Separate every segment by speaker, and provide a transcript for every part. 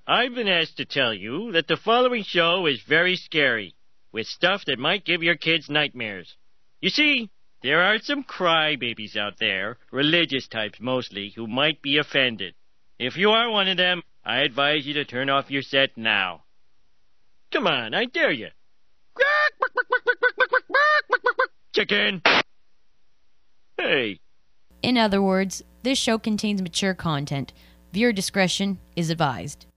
Speaker 1: I've been asked to tell you that the following show is very scary, with stuff that might give your kids nightmares. You see, there are some crybabies out there, religious types mostly, who might be offended. If you are one of them, I advise you to turn off your set now. Come on, I dare you. Chicken! Hey.
Speaker 2: In other words, this show contains mature content. Viewer discretion is advised.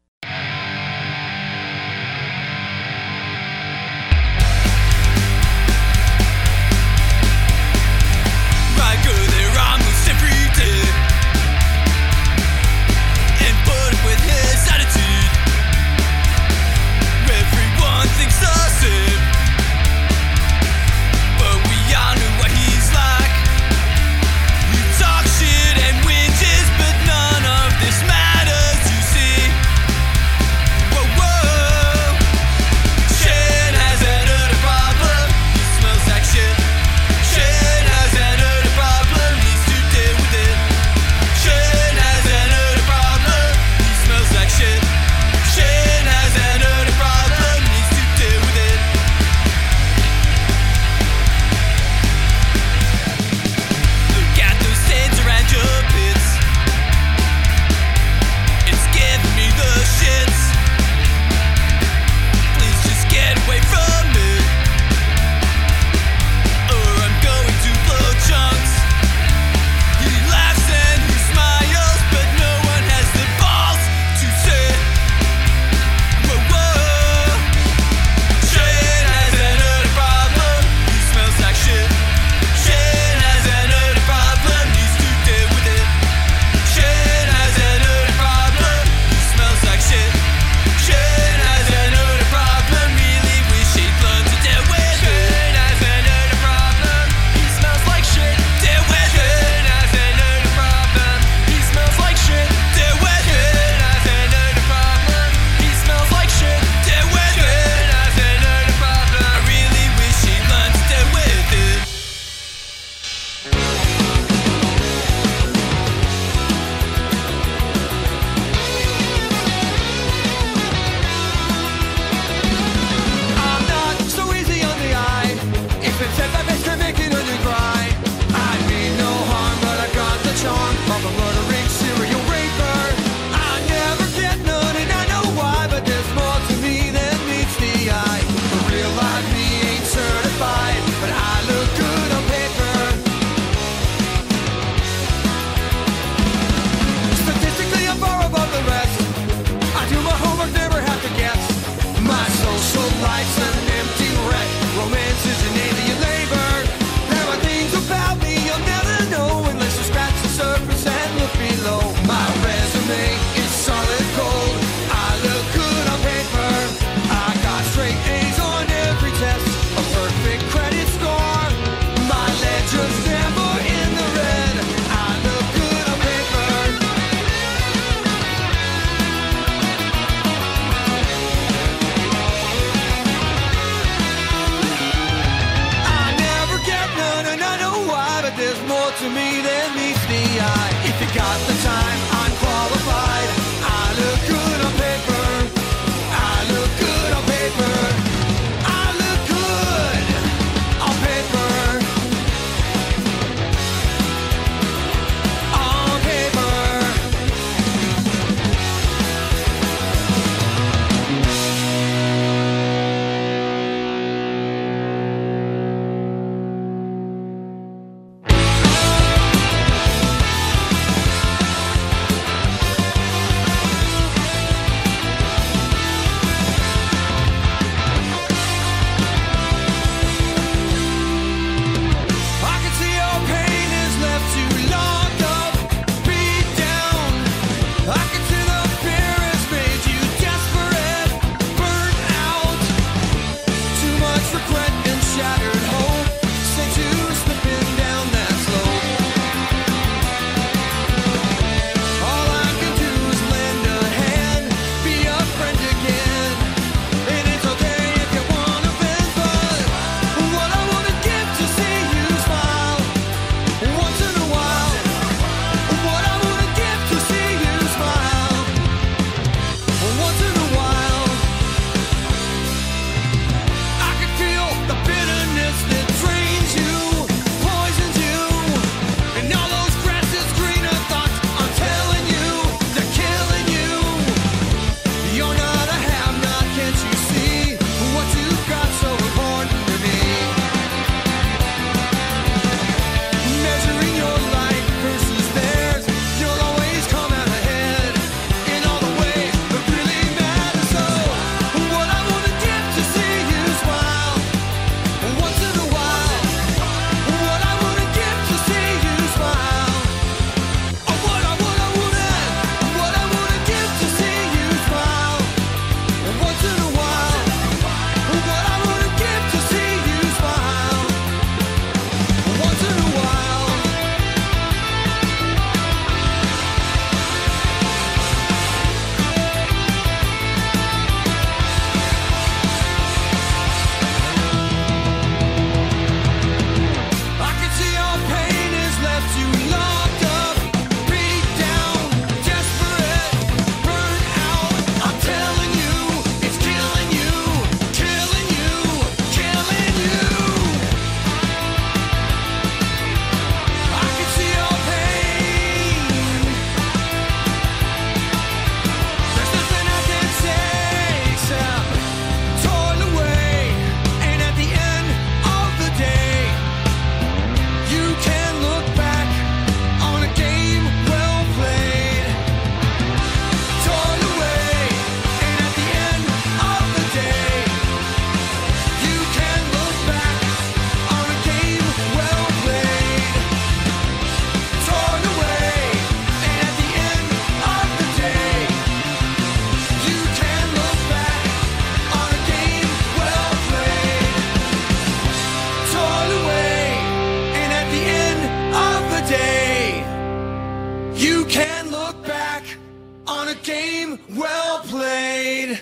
Speaker 3: well played.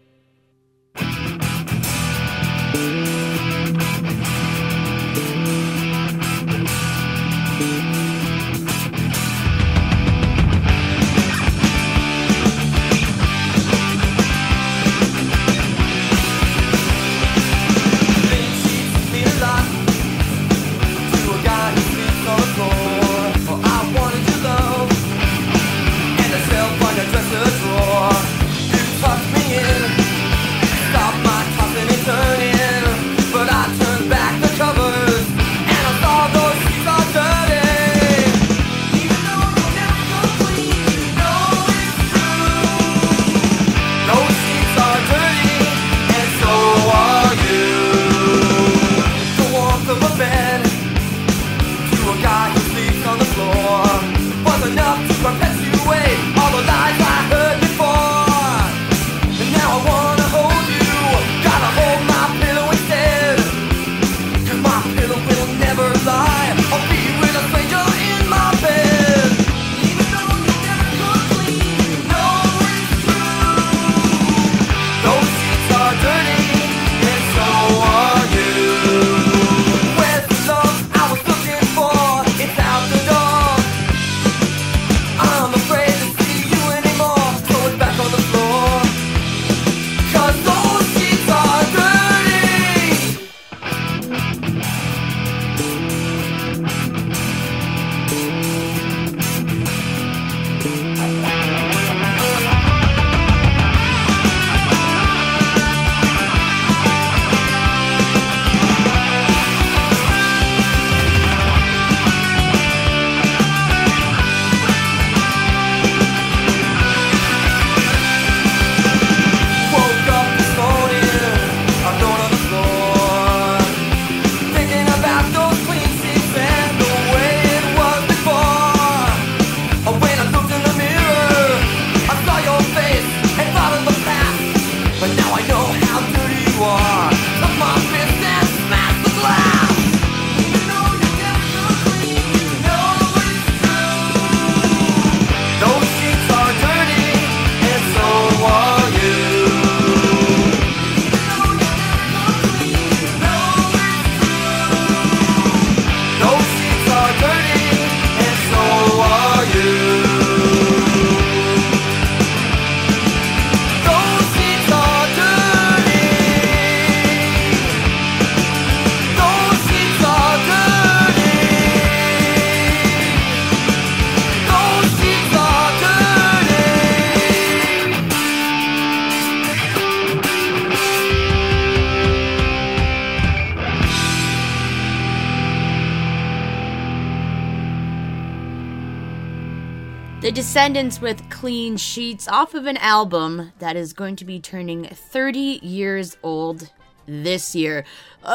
Speaker 2: The Descendants with Clean Sheets off of an album that is going to be turning 30 years old this year.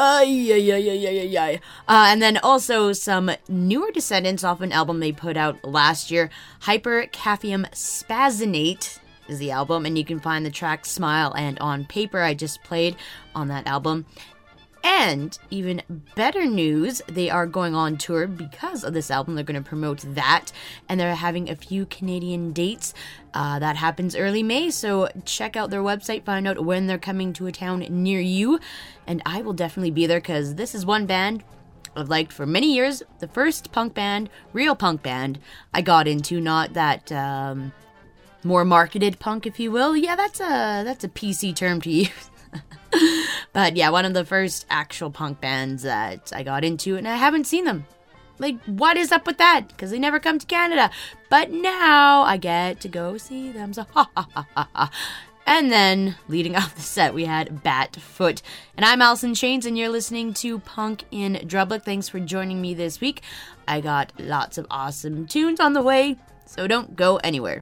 Speaker 2: And then also some newer Descendants off an album they put out last year. Hypercaphium Spazzinate is the album, and you can find the track Smile and On Paper I just played on that album. And even better news, they are going on tour because of this album. They're going to promote that, and they're having a few Canadian dates. That happens early May, so check out their website, find out when they're coming to a town near you, and I will definitely be there because this is one band I've liked for many years. The first punk band, real punk band, I got into, not that more marketed punk, if you will. Yeah, that's a PC term to use. But yeah, one of the first actual punk bands that I got into, and I haven't seen them. Like, what is up with that? Because they never come to Canada. But now I get to go see them, so ha ha ha ha ha. And then, leading off the set, we had Batfoot. And I'm Alison Shanes, and you're listening to Punk in Drublic. Thanks for joining me this week. I got lots of awesome tunes on the way, so don't go anywhere.